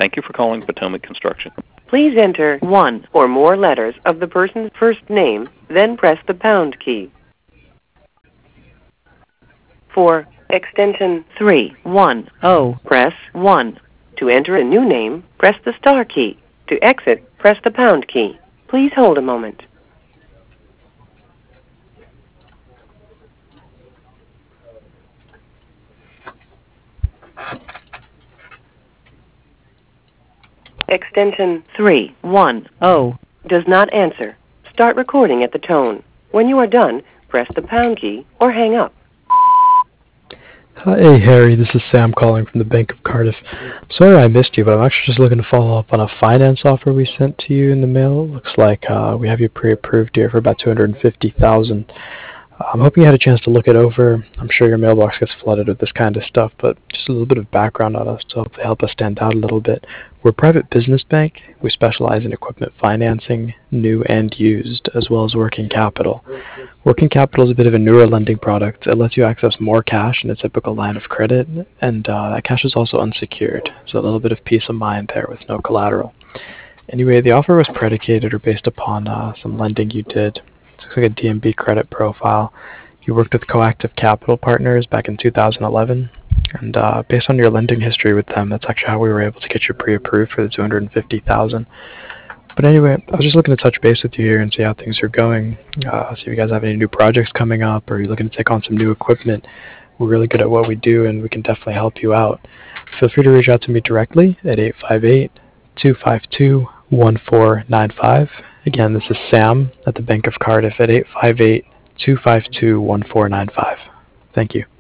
Thank you for calling Potomac Construction. Please enter one or more letters of the person's first name, then press the pound key. For extension 310, press 1. To enter a new name, press the star key. To exit, press the pound key. Please hold a moment. Extension 310 does not answer. Start recording at the tone. When you are done, press the pound key or hang up. Hey Harry, this is Sam calling from the Bank of Cardiff. I'm sorry I missed you, but I'm actually just looking to follow up on a finance offer we sent to you in the mail. Looks like we have you pre-approved here for about $250,000. I'm hoping you had a chance to look it over. I'm sure your mailbox gets flooded with this kind of stuff, but just a little bit of background on us to hopefully help us stand out a little bit. We're a private business bank. We specialize in equipment financing, new and used, as well as working capital. Working capital is a bit of a newer lending product. It lets you access more cash in a typical line of credit, and that cash is also unsecured, so a little bit of peace of mind there with no collateral. Anyway, the offer was predicated or based upon some lending you did. It looks like a DNB credit profile. You worked with Coactive Capital Partners back in 2011, and based on your lending history with them, that's actually how we were able to get you pre-approved for the $250,000. But anyway, I was just looking to touch base with you here and see how things are going. See if you guys have any new projects coming up, or you're looking to take on some new equipment. We're really good at what we do, and we can definitely help you out. Feel free to reach out to me directly at 858-252-1495. Again, this is Sam at the Bank of Cardiff at 858-252-1495. Thank you.